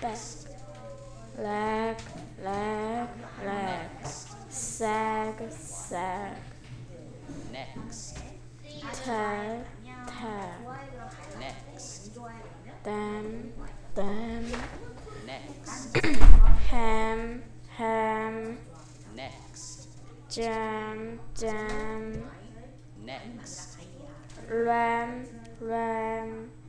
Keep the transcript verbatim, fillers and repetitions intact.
back, leg, leg, leg, sag, sag, next, tag, tag, next, them, them, next, ham, ham, next, jam, jam, next, ram, ram,